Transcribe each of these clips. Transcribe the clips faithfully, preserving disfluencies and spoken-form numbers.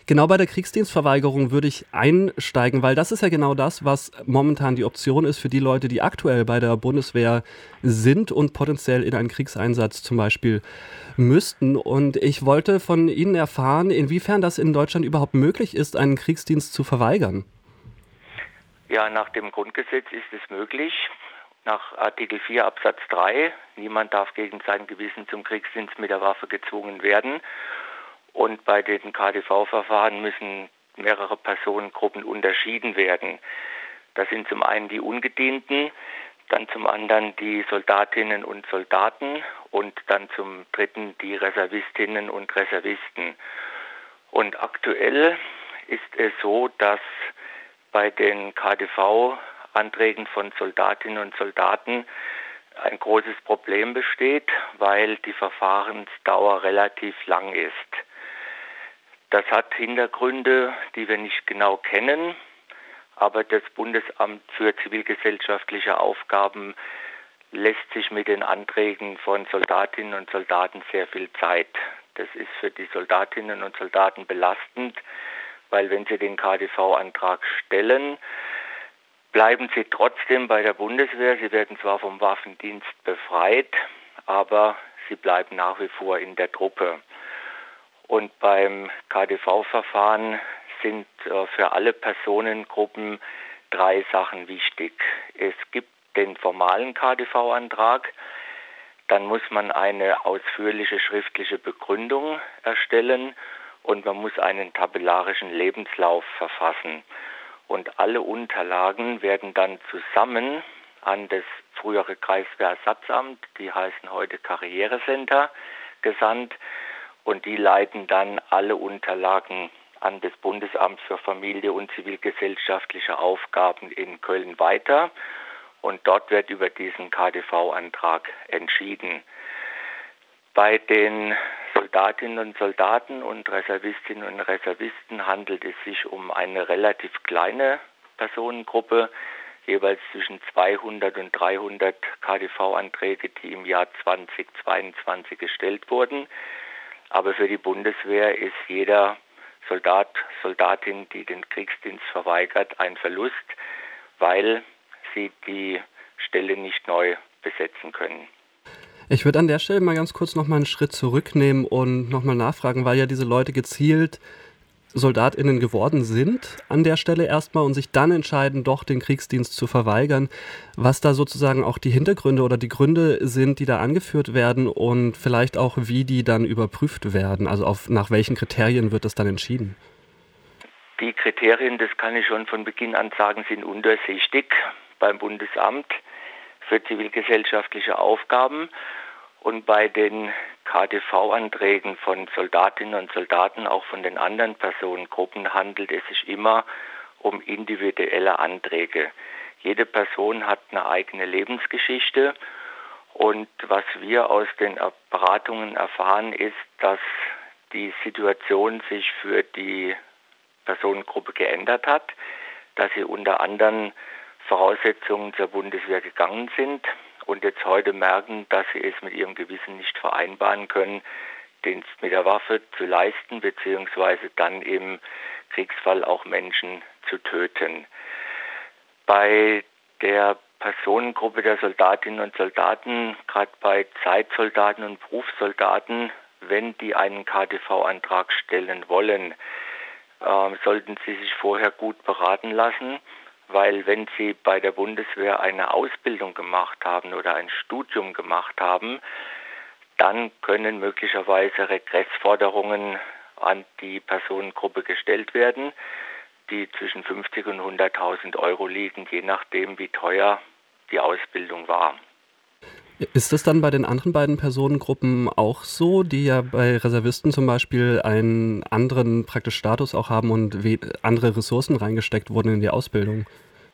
Genau bei der Kriegsdienstverweigerung würde ich einsteigen, weil das ist ja genau das, was momentan die Option ist für die Leute, die aktuell bei der Bundeswehr sind und potenziell in einen Kriegseinsatz zum Beispiel müssten. Und ich wollte von Ihnen erfahren, inwiefern das in Deutschland überhaupt möglich ist, einen Kriegsdienst zu verweigern. Ja, nach dem Grundgesetz ist es möglich. Nach Artikel vier Absatz drei, niemand darf gegen sein Gewissen zum Kriegsdienst mit der Waffe gezwungen werden. Und bei den K D V-Verfahren müssen mehrere Personengruppen unterschieden werden. Das sind zum einen die Ungedienten, dann zum anderen die Soldatinnen und Soldaten und dann zum dritten die Reservistinnen und Reservisten. Und aktuell ist es so, dass bei den K D V-Anträgen von Soldatinnen und Soldaten ein großes Problem besteht, weil die Verfahrensdauer relativ lang ist. Das hat Hintergründe, die wir nicht genau kennen, aber das Bundesamt für zivilgesellschaftliche Aufgaben lässt sich mit den Anträgen von Soldatinnen und Soldaten sehr viel Zeit. Das ist für die Soldatinnen und Soldaten belastend, weil wenn sie den K D V-Antrag stellen, bleiben sie trotzdem bei der Bundeswehr. Sie werden zwar vom Waffendienst befreit, aber sie bleiben nach wie vor in der Truppe. Und beim K D V-Verfahren sind äh, für alle Personengruppen drei Sachen wichtig. Es gibt den formalen K D V-Antrag, dann muss man eine ausführliche schriftliche Begründung erstellen und man muss einen tabellarischen Lebenslauf verfassen. Und alle Unterlagen werden dann zusammen an das frühere Kreiswehrersatzamt, die heißen heute Karrierecenter, gesandt. Und die leiten dann alle Unterlagen an das Bundesamt für Familie und zivilgesellschaftliche Aufgaben in Köln weiter. Und dort wird über diesen K D V-Antrag entschieden. Bei den Soldatinnen und Soldaten und Reservistinnen und Reservisten handelt es sich um eine relativ kleine Personengruppe, jeweils zwischen zweihundert und dreihundert K D V-Anträge, die im Jahr zweitausendzweiundzwanzig gestellt wurden. Aber für die Bundeswehr ist jeder Soldat, Soldatin, die den Kriegsdienst verweigert, ein Verlust, weil sie die Stelle nicht neu besetzen können. Ich würde an der Stelle mal ganz kurz noch mal einen Schritt zurücknehmen und noch mal nachfragen, weil ja diese Leute gezielt SoldatInnen geworden sind an der Stelle erstmal und sich dann entscheiden, doch den Kriegsdienst zu verweigern, was da sozusagen auch die Hintergründe oder die Gründe sind, die da angeführt werden und vielleicht auch, wie die dann überprüft werden, also auf, nach welchen Kriterien wird das dann entschieden? Die Kriterien, das kann ich schon von Beginn an sagen, sind undurchsichtig beim Bundesamt für zivilgesellschaftliche Aufgaben. Und bei den K D V-Anträgen von Soldatinnen und Soldaten, auch von den anderen Personengruppen, handelt es sich immer um individuelle Anträge. Jede Person hat eine eigene Lebensgeschichte und was wir aus den Beratungen erfahren, ist, dass die Situation sich für die Personengruppe geändert hat, dass sie unter anderen Voraussetzungen zur Bundeswehr gegangen sind und jetzt heute merken, dass sie es mit ihrem Gewissen nicht vereinbaren können, Dienst mit der Waffe zu leisten, beziehungsweise dann im Kriegsfall auch Menschen zu töten. Bei der Personengruppe der Soldatinnen und Soldaten, gerade bei Zeitsoldaten und Berufssoldaten, wenn die einen K D V-Antrag stellen wollen, äh, sollten sie sich vorher gut beraten lassen, weil wenn Sie bei der Bundeswehr eine Ausbildung gemacht haben oder ein Studium gemacht haben, dann können möglicherweise Regressforderungen an die Personengruppe gestellt werden, die zwischen fünfzig und hunderttausend Euro liegen, je nachdem, wie teuer die Ausbildung war. Ist es dann bei den anderen beiden Personengruppen auch so, die ja bei Reservisten zum Beispiel einen anderen praktisch Status auch haben und we- andere Ressourcen reingesteckt wurden in die Ausbildung?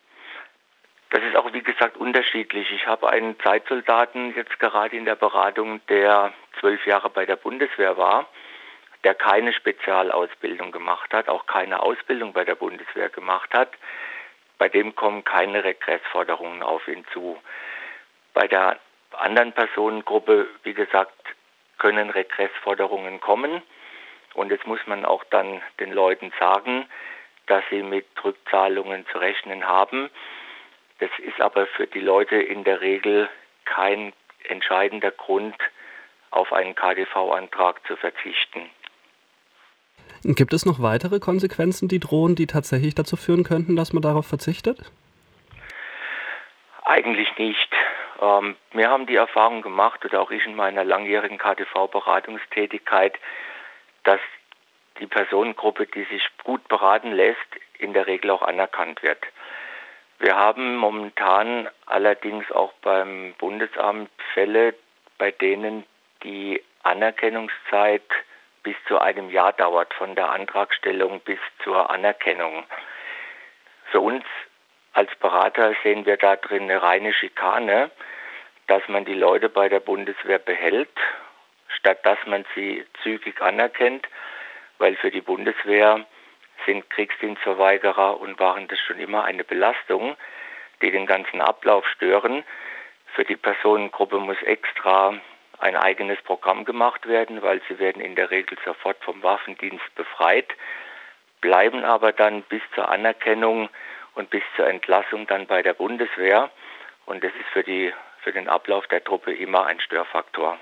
Das ist auch, wie gesagt, unterschiedlich. Ich habe einen Zeitsoldaten jetzt gerade in der Beratung, der zwölf Jahre bei der Bundeswehr war, der keine Spezialausbildung gemacht hat, auch keine Ausbildung bei der Bundeswehr gemacht hat. Bei dem kommen keine Regressforderungen auf ihn zu. Bei der anderen Personengruppe, wie gesagt, können Regressforderungen kommen. Und jetzt muss man auch dann den Leuten sagen, dass sie mit Rückzahlungen zu rechnen haben. Das ist aber für die Leute in der Regel kein entscheidender Grund, auf einen K D V-Antrag zu verzichten. Gibt es noch weitere Konsequenzen, die drohen, die tatsächlich dazu führen könnten, dass man darauf verzichtet? Eigentlich nicht. Ähm, wir haben die Erfahrung gemacht, oder auch ich in meiner langjährigen K D V-Beratungstätigkeit, dass die Personengruppe, die sich gut beraten lässt, in der Regel auch anerkannt wird. Wir haben momentan allerdings auch beim Bundesamt Fälle, bei denen die Anerkennungszeit bis zu einem Jahr dauert, von der Antragstellung bis zur Anerkennung. Für uns als Berater sehen wir da drin eine reine Schikane, dass man die Leute bei der Bundeswehr behält, statt dass man sie zügig anerkennt, weil für die Bundeswehr sind Kriegsdienstverweigerer und waren das schon immer eine Belastung, die den ganzen Ablauf stören. Für die Personengruppe muss extra ein eigenes Programm gemacht werden, weil sie werden in der Regel sofort vom Waffendienst befreit, bleiben aber dann bis zur Anerkennung und bis zur Entlassung dann bei der Bundeswehr. Und das ist für die, für den Ablauf der Truppe immer ein Störfaktor.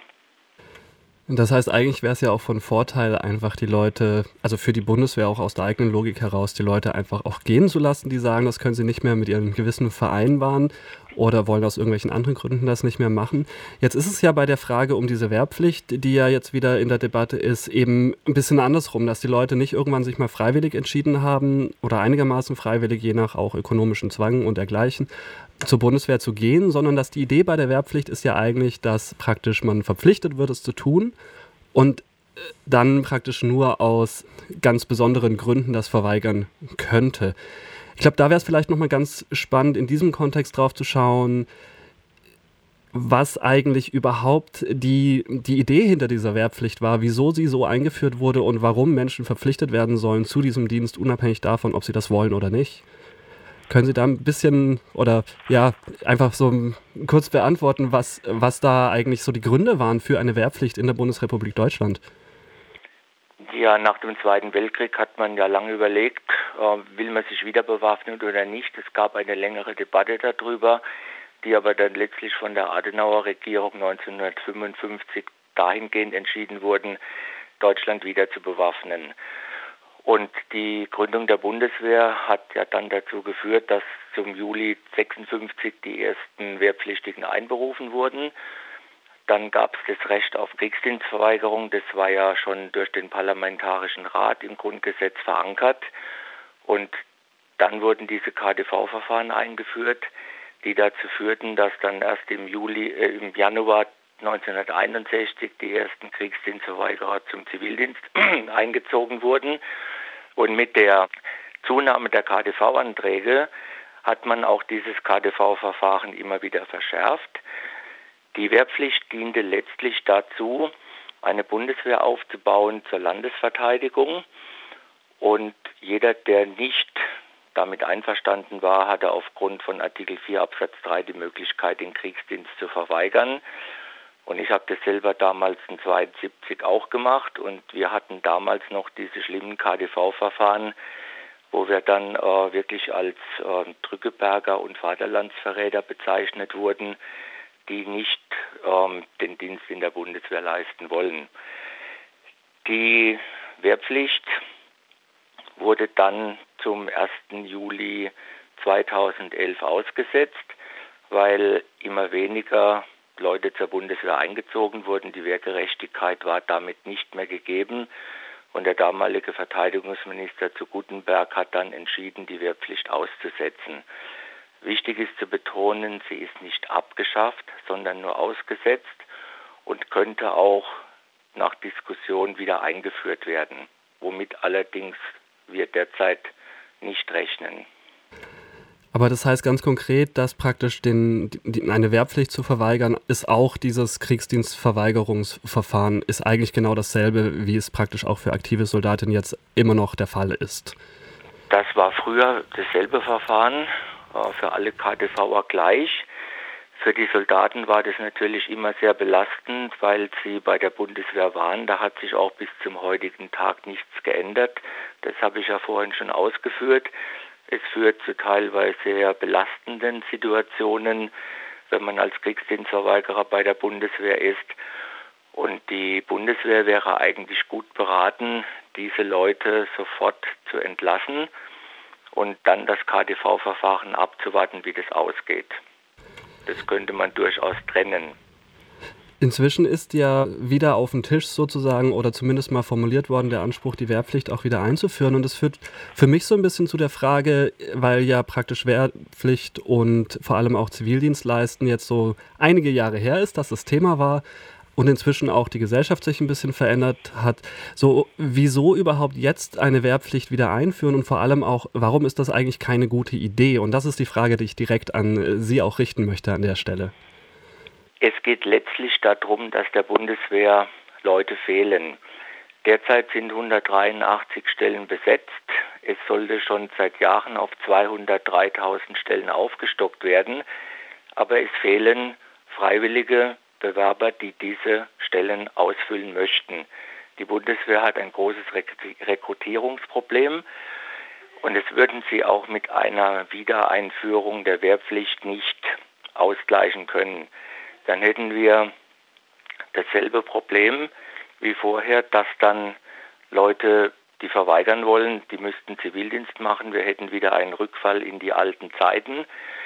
Das heißt, eigentlich wäre es ja auch von Vorteil, einfach die Leute, also für die Bundeswehr auch aus der eigenen Logik heraus, die Leute einfach auch gehen zu lassen, die sagen, das können sie nicht mehr mit ihrem Gewissen vereinbaren oder wollen aus irgendwelchen anderen Gründen das nicht mehr machen. Jetzt ist es ja bei der Frage um diese Wehrpflicht, die ja jetzt wieder in der Debatte ist, eben ein bisschen andersrum, dass die Leute nicht irgendwann sich mal freiwillig entschieden haben oder einigermaßen freiwillig, je nach auch ökonomischen Zwang und dergleichen, zur Bundeswehr zu gehen, sondern dass die Idee bei der Wehrpflicht ist ja eigentlich, dass praktisch man verpflichtet wird, es zu tun und dann praktisch nur aus ganz besonderen Gründen das verweigern könnte. Ich glaube, da wäre es vielleicht nochmal ganz spannend, in diesem Kontext drauf zu schauen, was eigentlich überhaupt die, die Idee hinter dieser Wehrpflicht war, wieso sie so eingeführt wurde und warum Menschen verpflichtet werden sollen zu diesem Dienst, unabhängig davon, ob sie das wollen oder nicht. Können Sie da ein bisschen oder ja, einfach so kurz beantworten, was, was da eigentlich so die Gründe waren für eine Wehrpflicht in der Bundesrepublik Deutschland? Ja, nach dem Zweiten Weltkrieg hat man ja lange überlegt, äh, will man sich wieder bewaffnen oder nicht. Es gab eine längere Debatte darüber, die aber dann letztlich von der Adenauer-Regierung neunzehnhundertfünfundfünfzig dahingehend entschieden wurden, Deutschland wieder zu bewaffnen. Und die Gründung der Bundeswehr hat ja dann dazu geführt, dass zum Juli sechsundfünfzig die ersten Wehrpflichtigen einberufen wurden. Dann gab es das Recht auf Kriegsdienstverweigerung. Das war ja schon durch den Parlamentarischen Rat im Grundgesetz verankert. Und dann wurden diese K D V-Verfahren eingeführt, die dazu führten, dass dann erst im Juli, äh, im Januar neunzehnhunderteinundsechzig die ersten Kriegsdienstverweigerer zum Zivildienst eingezogen wurden. Und mit der Zunahme der K D V-Anträge hat man auch dieses K D V-Verfahren immer wieder verschärft. Die Wehrpflicht diente letztlich dazu, eine Bundeswehr aufzubauen zur Landesverteidigung. Und jeder, der nicht damit einverstanden war, hatte aufgrund von Artikel vier Absatz drei die Möglichkeit, den Kriegsdienst zu verweigern. Und ich habe das selber damals in zweiundsiebzig auch gemacht und wir hatten damals noch diese schlimmen K D V-Verfahren, wo wir dann äh, wirklich als äh, Drückeberger und Vaterlandsverräter bezeichnet wurden, die nicht ähm, den Dienst in der Bundeswehr leisten wollen. Die Wehrpflicht wurde dann zum ersten Juli zweitausendelf ausgesetzt, weil immer weniger Leute zur Bundeswehr eingezogen wurden. Die Wehrgerechtigkeit war damit nicht mehr gegeben. Und der damalige Verteidigungsminister zu Guttenberg hat dann entschieden, die Wehrpflicht auszusetzen. Wichtig ist zu betonen, sie ist nicht abgeschafft, sondern nur ausgesetzt und könnte auch nach Diskussion wieder eingeführt werden, womit allerdings wir derzeit nicht rechnen. Aber das heißt ganz konkret, dass praktisch den, die, eine Wehrpflicht zu verweigern, ist auch dieses Kriegsdienstverweigerungsverfahren, ist eigentlich genau dasselbe, wie es praktisch auch für aktive Soldatinnen jetzt immer noch der Fall ist. Das war früher dasselbe Verfahren, äh, für alle K D V'er gleich. Für die Soldaten war das natürlich immer sehr belastend, weil sie bei der Bundeswehr waren. Da hat sich auch bis zum heutigen Tag nichts geändert. Das habe ich ja vorhin schon ausgeführt. Es führt zu teilweise sehr belastenden Situationen, wenn man als Kriegsdienstverweigerer bei der Bundeswehr ist. Und die Bundeswehr wäre eigentlich gut beraten, diese Leute sofort zu entlassen und dann das K D V-Verfahren abzuwarten, wie das ausgeht. Das könnte man durchaus trennen. Inzwischen ist ja wieder auf dem Tisch sozusagen oder zumindest mal formuliert worden der Anspruch, die Wehrpflicht auch wieder einzuführen. Und das führt für mich so ein bisschen zu der Frage, weil ja praktisch Wehrpflicht und vor allem auch Zivildienst leisten jetzt so einige Jahre her ist, dass das Thema war und inzwischen auch die Gesellschaft sich ein bisschen verändert hat. So, wieso überhaupt jetzt eine Wehrpflicht wieder einführen und vor allem auch, warum ist das eigentlich keine gute Idee? Und das ist die Frage, die ich direkt an Sie auch richten möchte an der Stelle. Es geht letztlich darum, dass der Bundeswehr Leute fehlen. Derzeit sind hundertdreiundachtzig Stellen besetzt. Es sollte schon seit Jahren auf zweihundertdreitausend Stellen aufgestockt werden. Aber es fehlen freiwillige Bewerber, die diese Stellen ausfüllen möchten. Die Bundeswehr hat ein großes Rekrutierungsproblem und es würden sie auch mit einer Wiedereinführung der Wehrpflicht nicht ausgleichen können. Dann hätten wir dasselbe Problem wie vorher, dass dann Leute, die verweigern wollen, die müssten Zivildienst machen. Wir hätten wieder einen Rückfall in die alten Zeiten.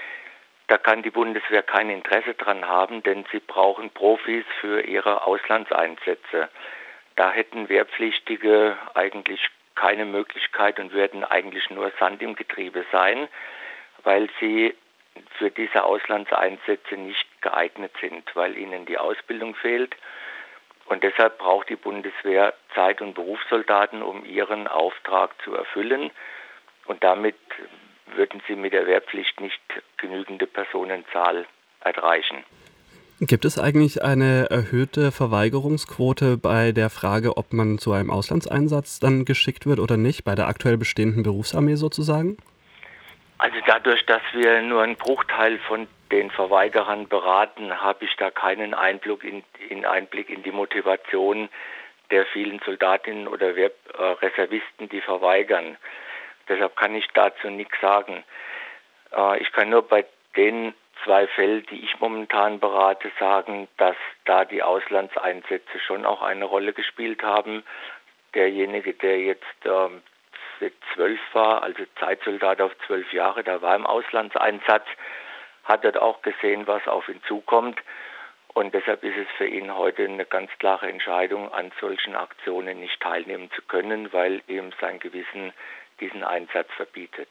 Da kann die Bundeswehr kein Interesse dran haben, denn sie brauchen Profis für ihre Auslandseinsätze. Da hätten Wehrpflichtige eigentlich keine Möglichkeit und würden eigentlich nur Sand im Getriebe sein, weil sie für diese Auslandseinsätze nicht geeignet sind, weil ihnen die Ausbildung fehlt. Und deshalb braucht die Bundeswehr Zeit- und Berufssoldaten, um ihren Auftrag zu erfüllen. Und damit würden sie mit der Wehrpflicht nicht genügende Personenzahl erreichen. Gibt es eigentlich eine erhöhte Verweigerungsquote bei der Frage, ob man zu einem Auslandseinsatz dann geschickt wird oder nicht, bei der aktuell bestehenden Berufsarmee sozusagen? Also dadurch, dass wir nur einen Bruchteil von den Verweigerern beraten, habe ich da keinen Einblick in, in Einblick in die Motivation der vielen Soldatinnen oder Wehr, äh, Reservisten, die verweigern. Deshalb kann ich dazu nichts sagen. Äh, ich kann nur bei den zwei Fällen, die ich momentan berate, sagen, dass da die Auslandseinsätze schon auch eine Rolle gespielt haben. Derjenige, der jetzt ähm, zwölf war, also Zeitsoldat auf zwölf Jahre, da war im Auslandseinsatz, hat dort auch gesehen, was auf ihn zukommt. Und deshalb ist es für ihn heute eine ganz klare Entscheidung, an solchen Aktionen nicht teilnehmen zu können, weil ihm sein Gewissen diesen Einsatz verbietet.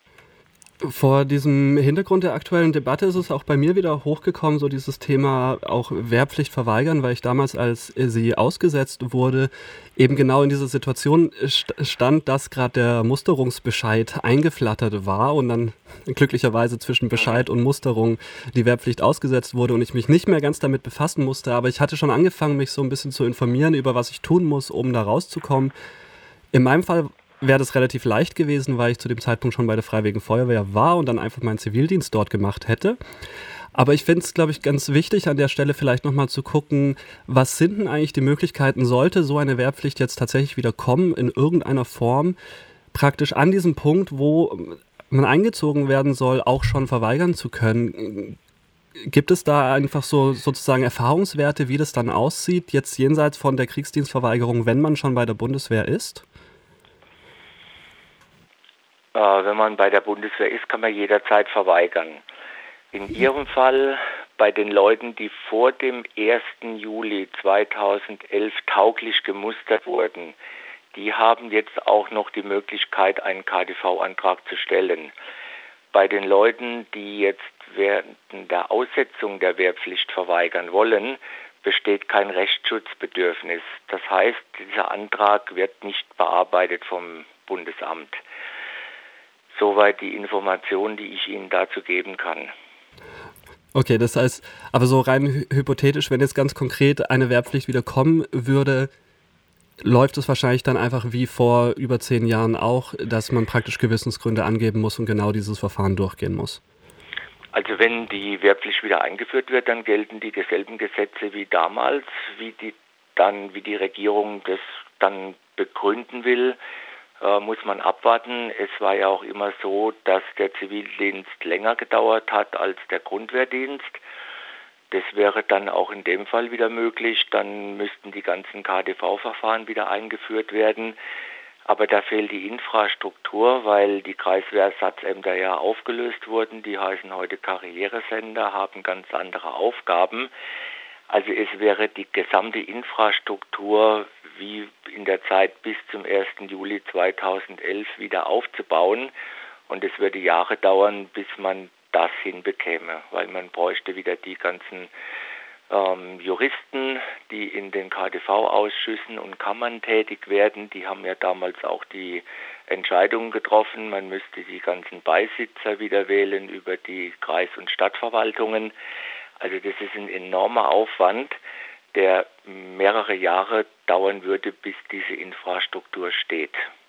Vor diesem Hintergrund der aktuellen Debatte ist es auch bei mir wieder hochgekommen, so dieses Thema auch Wehrpflicht verweigern, weil ich damals, als sie ausgesetzt wurde, eben genau in dieser Situation stand, dass gerade der Musterungsbescheid eingeflattert war und dann glücklicherweise zwischen Bescheid und Musterung die Wehrpflicht ausgesetzt wurde und ich mich nicht mehr ganz damit befassen musste, aber ich hatte schon angefangen, mich so ein bisschen zu informieren über was ich tun muss, um da rauszukommen. In meinem Fall wäre das relativ leicht gewesen, weil ich zu dem Zeitpunkt schon bei der Freiwilligen Feuerwehr war und dann einfach meinen Zivildienst dort gemacht hätte. Aber ich finde es, glaube ich, ganz wichtig, an der Stelle vielleicht nochmal zu gucken, was sind denn eigentlich die Möglichkeiten, sollte so eine Wehrpflicht jetzt tatsächlich wieder kommen, in irgendeiner Form, praktisch an diesem Punkt, wo man eingezogen werden soll, auch schon verweigern zu können. Gibt es da einfach so sozusagen Erfahrungswerte, wie das dann aussieht, jetzt jenseits von der Kriegsdienstverweigerung, wenn man schon bei der Bundeswehr ist? Wenn man bei der Bundeswehr ist, kann man jederzeit verweigern. In Ihrem Fall bei den Leuten, die vor dem ersten Juli zweitausendelf tauglich gemustert wurden, die haben jetzt auch noch die Möglichkeit, einen K D V-Antrag zu stellen. Bei den Leuten, die jetzt während der Aussetzung der Wehrpflicht verweigern wollen, besteht kein Rechtsschutzbedürfnis. Das heißt, dieser Antrag wird nicht bearbeitet vom Bundesamt. Soweit die Informationen, die ich Ihnen dazu geben kann. Okay, das heißt, aber so rein hypothetisch, wenn jetzt ganz konkret eine Wehrpflicht wieder kommen würde, läuft es wahrscheinlich dann einfach wie vor über zehn Jahren auch, dass man praktisch Gewissensgründe angeben muss und genau dieses Verfahren durchgehen muss. Also wenn die Wehrpflicht wieder eingeführt wird, dann gelten die dieselben Gesetze wie damals, wie die dann, wie die Regierung das dann begründen will, äh, muss man abwarten. Es war ja auch immer so, dass der Zivildienst länger gedauert hat als der Grundwehrdienst. Das wäre dann auch in dem Fall wieder möglich. Dann müssten die ganzen K D V-Verfahren wieder eingeführt werden. Aber da fehlt die Infrastruktur, weil die Kreiswehrersatzämter ja aufgelöst wurden. Die heißen heute Karrieresender, haben ganz andere Aufgaben. Also es wäre die gesamte Infrastruktur wie in der Zeit bis zum ersten Juli zweitausendelf wieder aufzubauen. Und es würde Jahre dauern, bis man das hinbekäme, weil man bräuchte wieder die ganzen ähm, Juristen, die in den K D V-Ausschüssen und Kammern tätig werden. Die haben ja damals auch die Entscheidungen getroffen. Man müsste die ganzen Beisitzer wieder wählen über die Kreis- und Stadtverwaltungen. Also das ist ein enormer Aufwand, der mehrere Jahre dauern würde, bis diese Infrastruktur steht.